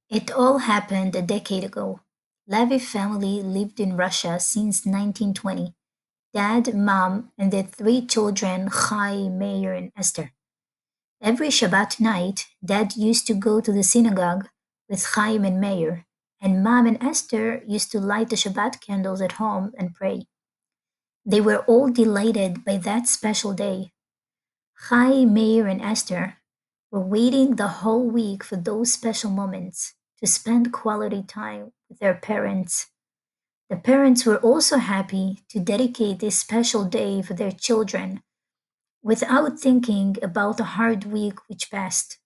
It all happened a decade ago. Levy family lived in Russia since 1920. Dad, mom, and their three children, Chai, Meir, and Esther. Every Shabbat night, Dad used to go to the synagogue with Chaim and Meir, and Mom and Esther used to light the Shabbat candles at home and pray. They were all delighted by that special day. Chaim, Meir, and Esther were waiting the whole week for those special moments to spend quality time with their parents. The parents were also happy to dedicate this special day for their children without thinking about the hard week which passed.